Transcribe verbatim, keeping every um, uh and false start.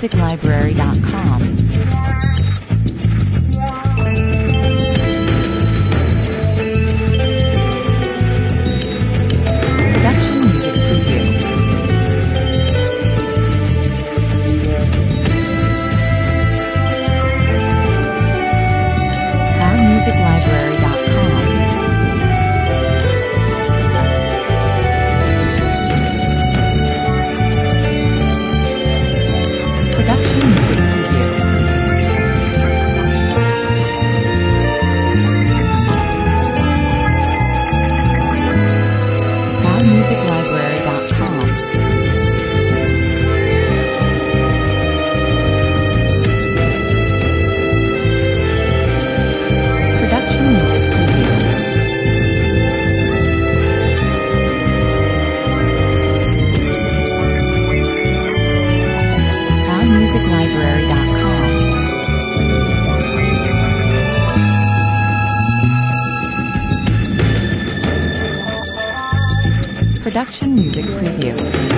music library dot com. Production music preview. our music library dot com. Production music preview. our music library dot com. Production music preview. our music library dot com. Production music preview.